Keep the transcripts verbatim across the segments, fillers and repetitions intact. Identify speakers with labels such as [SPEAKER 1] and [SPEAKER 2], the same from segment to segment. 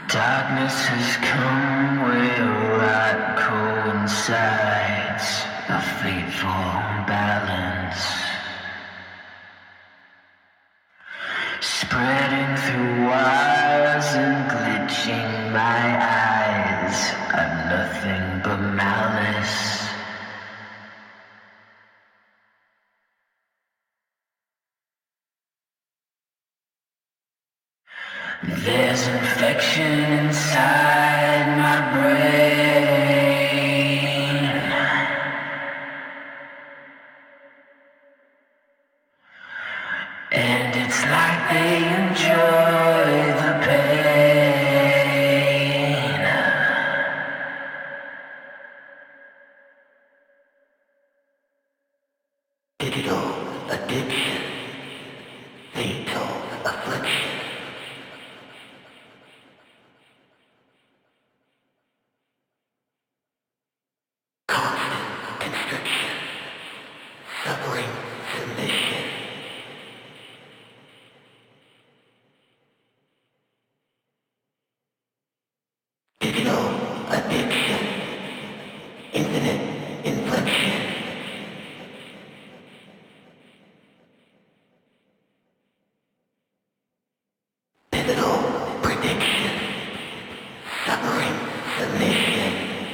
[SPEAKER 1] Darkness has come where light coincides, a fateful balance, spreading through wires and glitching my eyes. I've nothing but malice. There's infection inside my brain, and it's like they enjoy the pain. Digital addiction, fatal affliction. Suffering submission. Digital addiction. Infinite inflection. Pivotal prediction. Suffering submission.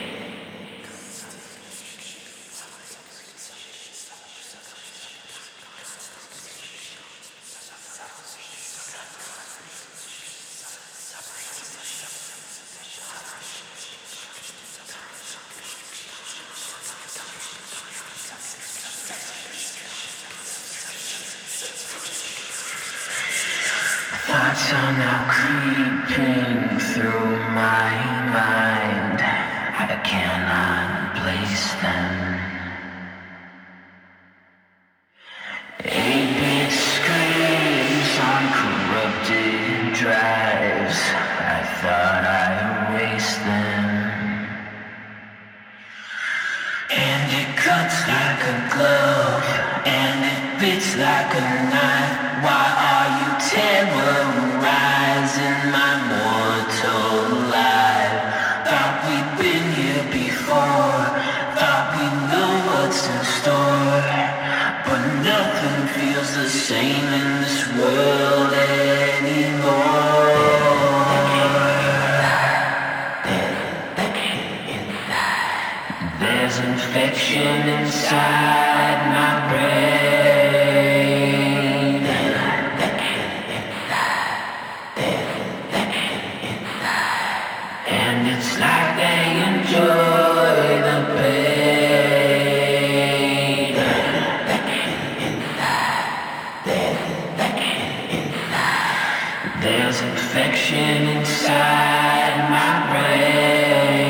[SPEAKER 1] Thoughts are now creeping through my mind. I cannot place them. Eight-bit screams on corrupted drives. I thought I erased them. And it cuts like a glove, and it fits like a knife. Why are you terrorizing my mortal life? Thought we'd been here before, thought we know what's in store, but nothing feels the same in this world anymore. There's infection inside my brain. There's infection inside. There's infection inside. And it's like they enjoy the pain. There's infection inside. There's infection inside. There's infection inside my brain.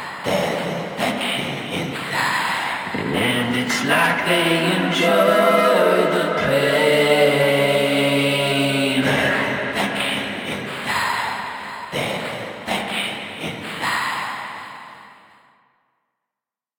[SPEAKER 1] And it's like they enjoy